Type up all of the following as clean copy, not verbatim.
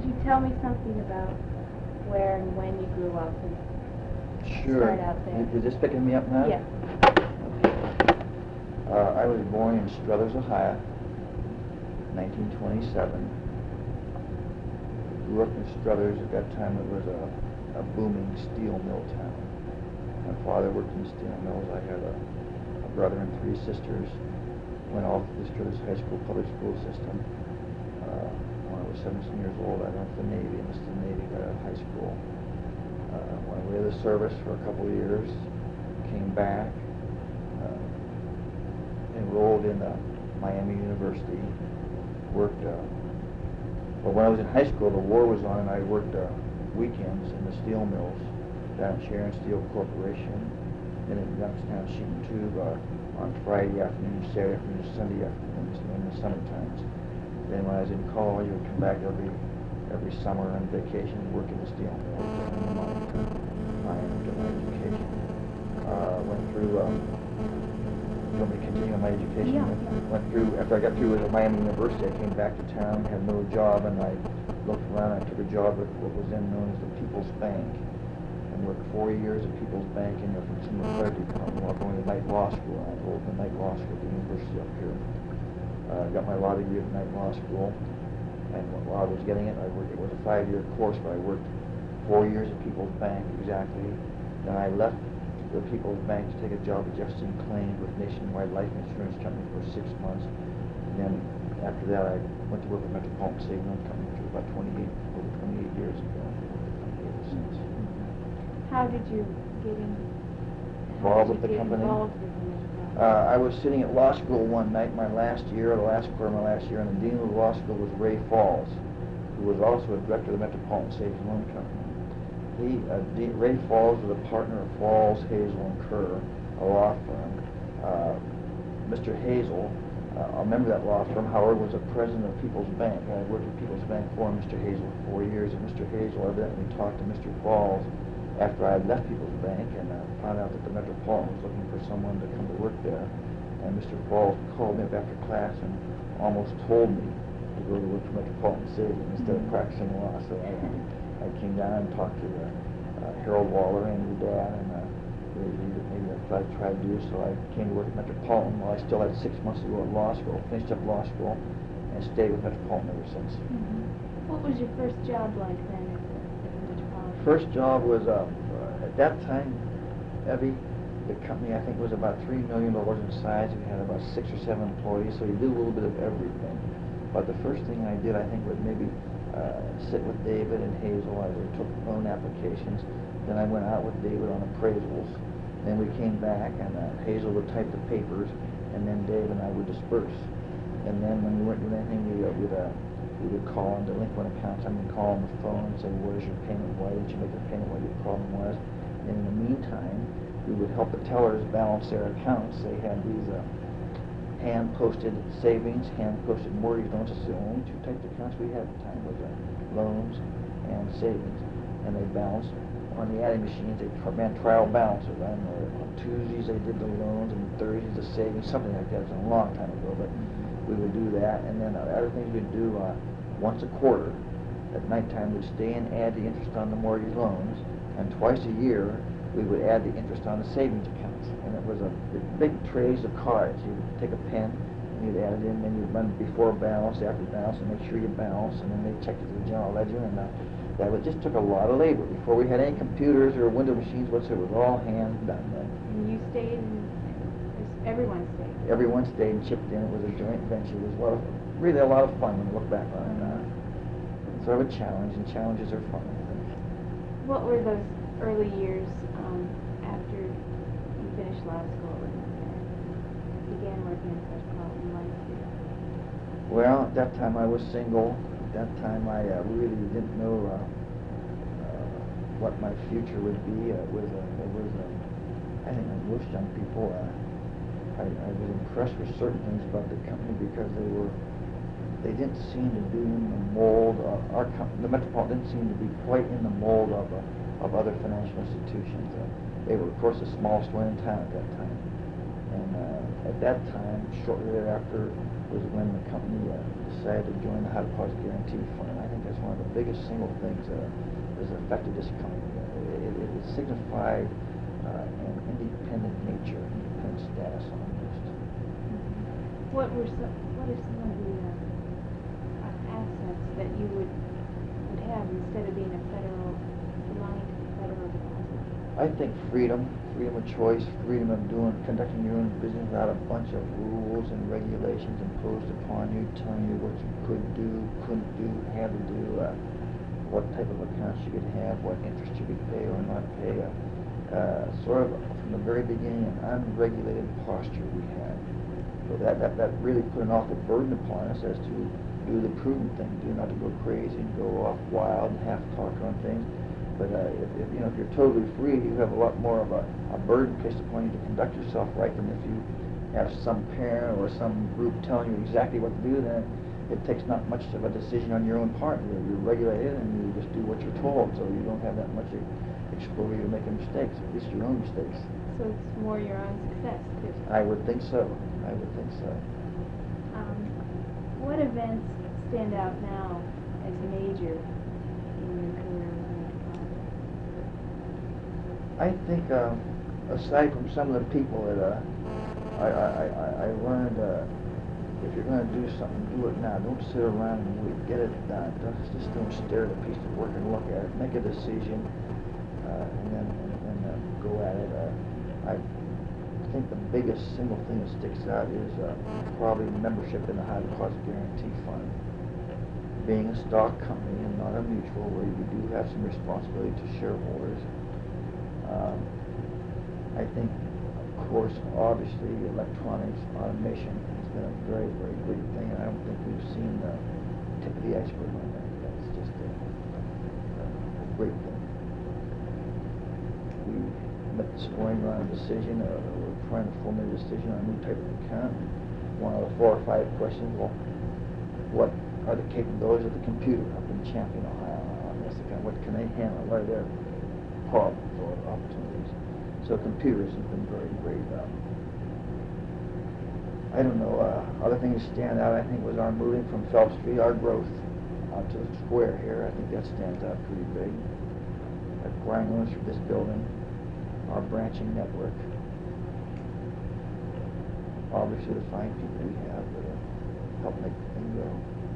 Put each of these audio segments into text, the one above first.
Could you tell me something about where and when you grew up and Sure. start out there? Is this picking me up now? Yeah. I was born in Struthers, Ohio, 1927. Grew up in Struthers. At that time, it was a booming steel mill town. My father worked in steel mills. I had a brother and 3 sisters. Went off to the Struthers High School public school system. When I was 17 years old, I went to the Navy, enlisted in the Navy right out of high school. Went away to the service for a couple of years. Came back. Enrolled in Miami University. Worked. Well, when I was in high school, the war was on, and I worked weekends in the steel mills down at Sharon Steel Corporation, and in Youngstown Sheet and Tube on Friday afternoons, Saturday afternoons, Sunday afternoons, in the summer times. Then when I was in college, I would come back every summer on vacation and work in the steel mills in the mine to get my education. Went through. You want me to continue on my education? Yeah. Went through, after I got through with Miami University, I came back to town, had no job, and I looked around. I took a job at what was then known as the People's Bank, and worked 4 years at People's Bank in the consumer credit department while going to night law school. I enrolled in the night law school at the university up here. Got my law degree at night law school, and while I was getting it, it was a 5-year course, but I worked 4 years at People's Bank exactly. Then I left the People's Bank to take a job at Jefferson Claims with Nationwide Life Insurance Company for 6 months. And then after that, I went to work with Metropolitan Savings Company for about over 28 years ago. Ever since. How did you get Involved with the company? Involved with the company? I was sitting at law school one night, the last quarter of my last year, and the dean of the law school was Ray Falls, who was also a director of the Metropolitan Savings Loan Company. Ray Falls was a partner of Falls, Hazel, and Kerr, a law firm. Mr. Hazel, a member of that law firm, however, was a president of People's Bank. I worked at People's Bank for Mr. Hazel for 4 years, and Mr. Hazel evidently talked to Mr. Falls after I had left People's Bank and found out that the Metropolitan was looking for someone to come to work there. And Mr. Falls called me up after class and almost told me to go to work for Metropolitan Savings instead of practicing law. So I came down and talked to Harold Waller and your dad, and maybe that's what I'd try to do. So I came to work at Metropolitan. Well, I still had 6 months to go at law school, finished up law school, and stayed with Metropolitan ever since. Mm-hmm. What was your first job like then at the Metropolitan? First job was, at that time, Evie, the company I think was about $3 million in size. We had about 6 or 7 employees, so you did a little bit of everything. But the first thing I did, I think, was maybe sit with David and Hazel as we took loan applications. Then I went out with David on appraisals. Then we came back, and Hazel would type the papers, and then Dave and I would disperse. And then when we weren't doing anything, we would call on delinquent accounts. I would call on the phone and say, "What is your payment? Why didn't you make the payment? What your problem was?" And in the meantime, we would help the tellers balance their accounts. They had these hand-posted savings, hand-posted mortgage loans. That's the only 2 types of accounts we had at the time, was loans and savings. And they balanced on the adding machines. They ran trial balances. I don't know, on Tuesdays they did the loans, and Thursdays the savings, something like that. It was a long time ago, but we would do that. And then other things we'd do once a quarter at nighttime, we'd stay and add the interest on the mortgage loans, and twice a year we would add the interest on the savings accounts. And it was a big trays of cards. You'd take a pen and you'd add it in, and you'd run before balance, after balance, and make sure you balance, and then they checked it to the general ledger. And that just took a lot of labor. Before we had any computers or window machines whatsoever, it was all hand done then. And you stayed, and everyone stayed? Everyone stayed and chipped in. It was a joint venture. It was really a lot of fun when you look back on it. Sort of a challenge, and challenges are fun, I think. What were those early years after you finished law school and began working at Metropolitan like? Well, at that time I was single. At that time I really didn't know what my future would be. I think like most young people, I was impressed with certain things about the company because they didn't seem to be in the mold of our company. The Metropolitan didn't seem to be quite in the mold of other financial institutions. They were, of course, the smallest one in town at that time. And at that time, shortly thereafter, was when the company decided to join the High Deposit Guarantee Fund. I think that's one of the biggest single things that has affected this company. It signified an independent nature, independent status almost. What are some of the assets that you would have instead of being belonging to the federal deposit? I think freedom of choice, freedom of conducting your own business without a bunch of rules and regulations imposed upon you, telling you what you could do, couldn't do, had to do, what type of accounts you could have, what interest you could pay or not pay. Sort of from the very beginning, an unregulated posture we had. So that really put an awful burden upon us as to do the prudent thing, do not to go crazy and go off wild and half-talk on things. But if you're totally free, you have a lot more of a burden placed upon you to conduct yourself right than if you have some parent or some group telling you exactly what to do. Then it takes not much of a decision on your own part. You're regulated and you just do what you're told, so you don't have that much exposure to making mistakes, at least your own mistakes. So it's more your own success, too? I would think so. What events stand out now as major in your career with the deposit? I think, aside from some of the people that I learned, if you're going to do something, do it now. Don't sit around and wait. Get it done. Just don't stare at a piece of work and look at it. Make a decision, and then go at it. I think the biggest single thing that sticks out is probably membership in the High Deposit Guarantee Fund. Being a stock company and not a mutual, where you do have some responsibility to shareholders. I think, of course, obviously, electronics, automation has been a very, very big thing, and I don't think we've seen the tip of the iceberg on that yet. It's just a great thing. We met this morning on a decision, we're trying to formulate a decision on a new type of account. One of the 4 or 5 questions, well, what are the capabilities of the computer up in Champion, Ohio on this account? What can they handle? What are their problems or opportunities? So computers have been very great. I don't know, other things stand out, I think, was our moving from Phelps Street, our growth to the square here. I think that stands out pretty big. Acquiring owners for this building, our branching network. Obviously, the fine people we have that help make the thing go.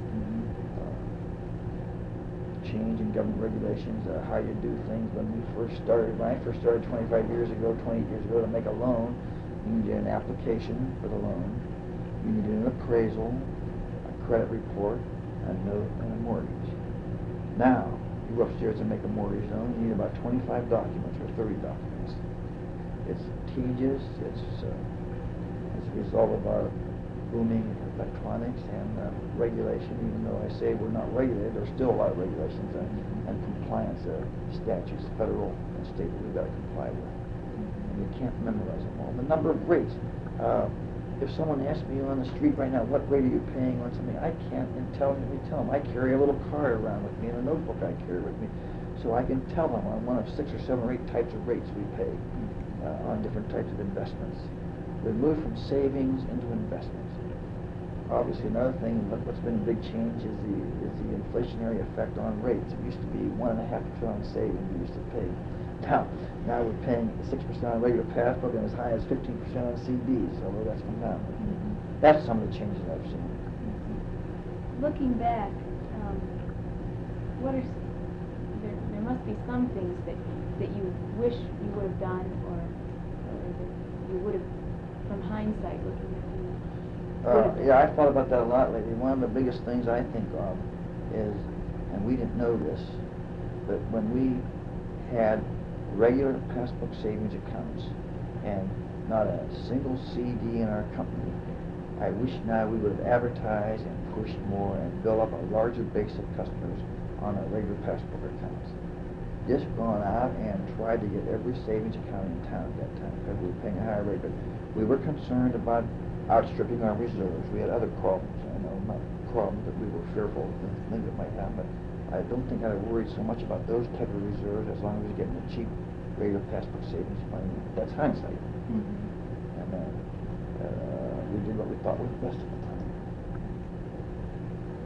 Change in government regulations, how you do things. When I first started 28 years ago, to make a loan, you needed an application for the loan, you needed an appraisal, a credit report, a note, and a mortgage. Now, you go upstairs and make a mortgage loan, you need about 25 documents or 30 documents. It's tedious, it's as a result of our booming electronics and regulation. Even though I say we're not regulated, there's still a lot of regulations and compliance statutes, federal and state, that we've got to comply with. And we can't memorize them all. The number of rates. If someone asks me on the street right now, what rate are you paying on something, I can't intelligently tell them. I carry a little card around with me and a notebook I carry with me, so I can tell them on one of 6 or 7 or 8 types of rates we pay on different types of investments. We moved from savings into investments. Obviously, another thing, what's been a big change is the inflationary effect on rates. It used to be 1.5% on savings we used to pay. Now we're paying 6% on regular passbook and as high as 15% on CDs, although that's come down. That's some of the changes I've seen. Looking back, there must be some things that you wish you would have done, or that you would have, from hindsight, looking at you. Yeah, I thought about that a lot lately. One of the biggest things I think of is, and we didn't know this, but when we had regular passbook savings accounts and not a single CD in our company, I wish now we would have advertised and pushed more and built up a larger base of customers on our regular passbook accounts. Just gone out and tried to get every savings account in town at that time because we were paying a higher rate, but we were concerned about outstripping our reserves. We had other problems, not problems that we were fearful of things that might happen, but I don't think I worried so much about those type of reserves as long as we were getting the cheap regular passbook savings money. That's hindsight. And we did what we thought was best at the time.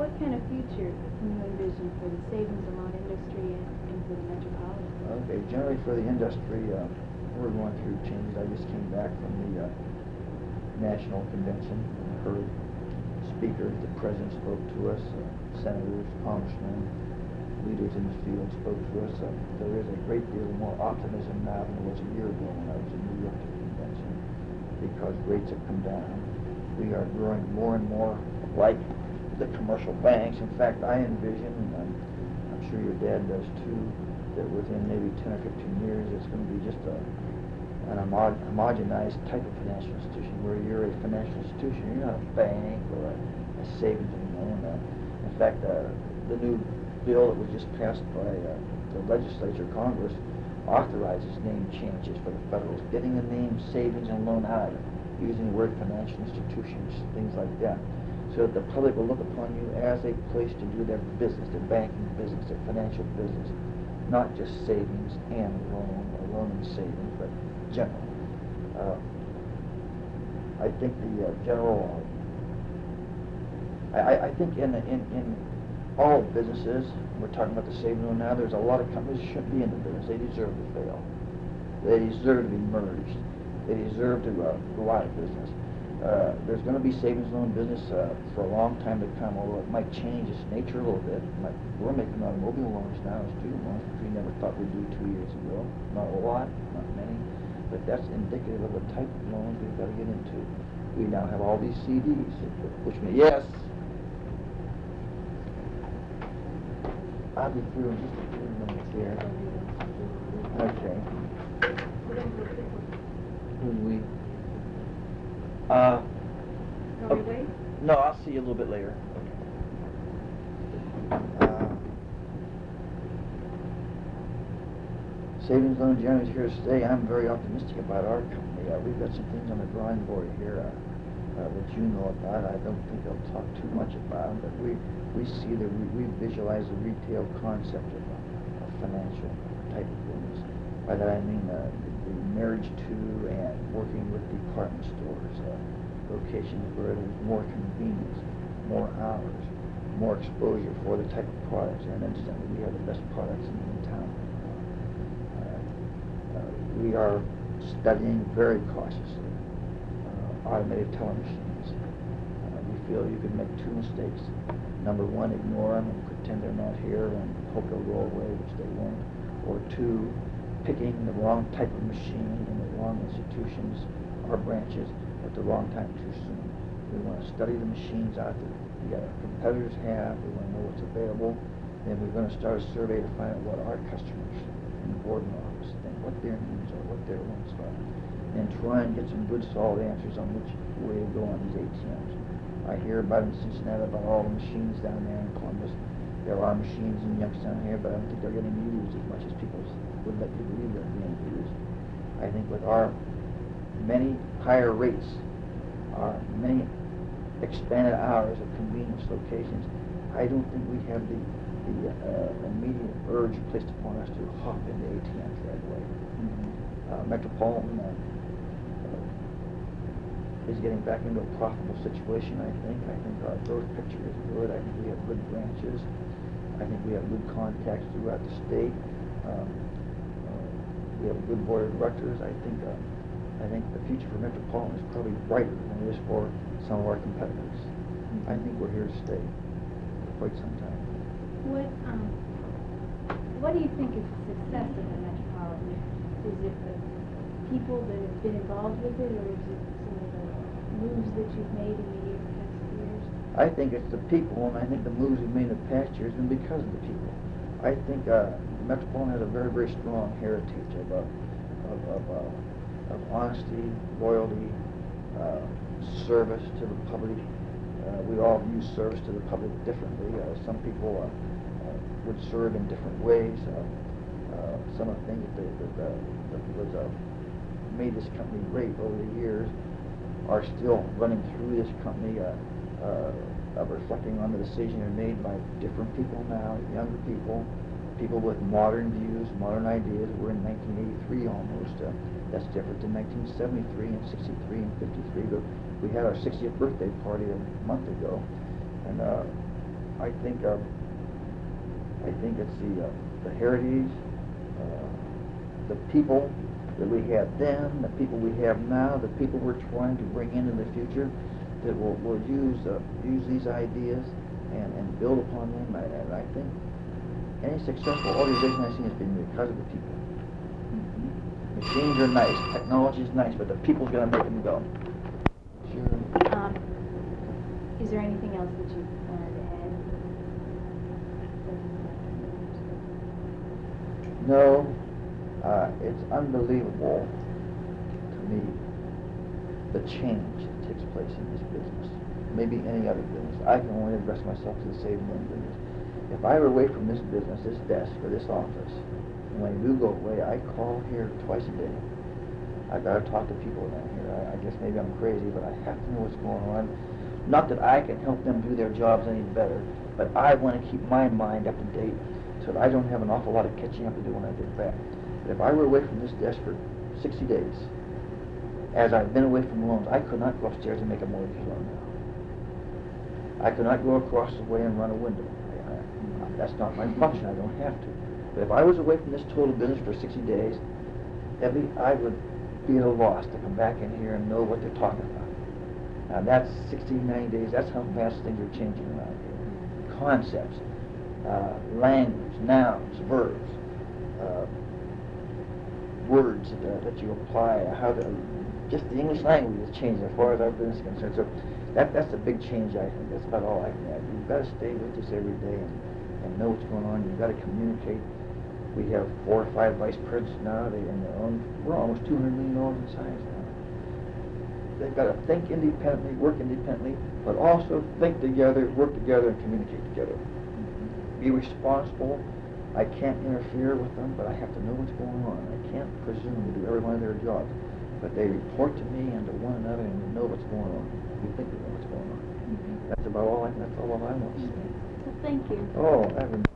what kind of future can you envision for the savings and loan industry and for the Metropolitan? Okay, generally for the industry, we're going through changes. I just came back from the national convention and heard speakers. The president spoke to us, senators, congressmen, leaders in the field spoke to us. There is a great deal more optimism now than there was a year ago when I was in New York at the convention, because rates have come down. We are growing more and more like the commercial banks. In fact, I envision, and I'm sure your dad does too, that within maybe 10 or 15 years it's going to be just an homogenized type of financial institution where you're a financial institution. You're not a bank or a savings and loan. In fact, the new bill that was just passed by the legislature, Congress, authorizes name changes for the federals, getting the name savings and loan out of it, using the word financial institutions, things like that, so that the public will look upon you as a place to do their business, their banking business, their financial business, not just savings and loan, or loan and savings, but general. I think the general, I think in all businesses, we're talking about the savings loan now, there's a lot of companies that shouldn't be in the business. They deserve to fail. They deserve to be merged. They deserve to go out of business. There's going to be savings loan business for a long time to come, although it might change its nature a little bit. We're making automobile loans now as student loans, which we never thought we'd do 2 years ago. Not a lot, not many, but that's indicative of the type of loans we've got to get into. We now have all these CDs, which means, yes, I'll be through in just a few minutes here. Okay. We okay. No, I'll see you a little bit later. Savings loan generally is here to stay. I'm very optimistic about our company. We've got some things on the drawing board here that you know about. I don't think I'll talk too much about them, but we visualize the retail concept of a financial type of business. By that I mean the marriage to and working with department stores, locations where there's more convenience, more hours, more exposure for the type of products, and incidentally we have the best products in town. We are studying very cautiously automated teller machines. We feel you can make 2 mistakes. Number 1, ignore them and pretend they're not here and hope they'll go away, which they won't. Or 2, picking the wrong type of machine in the wrong institutions or branches at the wrong time too soon. We want to study the machines out that our competitors have. We want to know what's available. Then we're going to start a survey to find out what our customers in the board and office think, what their needs are, what their wants are, and try and get some good solid answers on which way to go on these ATMs. I hear about in Cincinnati about all the machines down there in Columbus. There are machines in Youngstown here, but I don't think they're getting used as much as people would let you believe they're being used. I think with our many higher rates, our many expanded hours of convenience locations, I don't think we have the immediate urge placed upon us to hop into ATMs right away. Metropolitan is getting back into a profitable situation, I think. I think our growth picture is good. I think we have good branches. I think we have good contacts throughout the state. We have a good board of directors. I think the future for Metropolitan is probably brighter than it is for some of our competitors. I think we're here to stay for quite some time. What do you think is the success of the Metropolitan? Is it the people that have been involved with it, or is it some of the moves that you've made in the past years? I think it's the people, and I think the moves we've made in the past years have been because of the people. I think Metropolitan has a very, very strong heritage of honesty, loyalty, service to the public. We all view service to the public differently. Some people would serve in different ways. Some of the things that made this company great over the years are still running through this company, reflecting on the decisions that are made by different people now, younger people, people with modern views, modern ideas. We're in 1983 almost. That's different than 1973 and 63 and 53. But we had our 60th birthday party a month ago, and I think it's the heritage, the people that we had then, the people we have now, the people we're trying to bring into the future, that will use these ideas and build upon them. And I think any successful organization I've seen has been because of the people. Machines are nice, technology is nice, but the people's going to make them go. Sure. Is there anything else that you wanted to add? No, it's unbelievable to me the change that takes place in this business. Maybe any other business. I can only address myself to the saving one business. If I were away from this business, this desk, or this office, and when I do go away, I call here twice a day. I've got to talk to people down here. I guess maybe I'm crazy, but I have to know what's going on. Not that I can help them do their jobs any better, but I want to keep my mind up to date so that I don't have an awful lot of catching up to do when I get back. But if I were away from this desk for 60 days, as I've been away from loans, I could not go upstairs and make a mortgage loan now. I could not go across the way and run a window. That's not my function. I don't have to. But if I was away from this total business for 60 days, Evie, I would be at a loss to come back in here and know what they're talking about. Now that's 60, 90 days. That's how fast things are changing around here. Concepts, language, nouns, verbs, words that you apply, how to, just the English language is changing as far as our business is concerned. So that's a big change, I think. That's about all I can add. You've got to stay with us every day and know what's going on. You've got to communicate. We have 4 or 5 vice presidents now. We're almost $200 million in size now. They've got to think independently, work independently, but also think together, work together, and communicate together. Be responsible. I can't interfere with them, but I have to know what's going on. I can't presume to do every one of their jobs, but they report to me and to one another, and we know what's going on. We think we know what's going on. That's all I want to say. Well, thank you. Oh, Evan.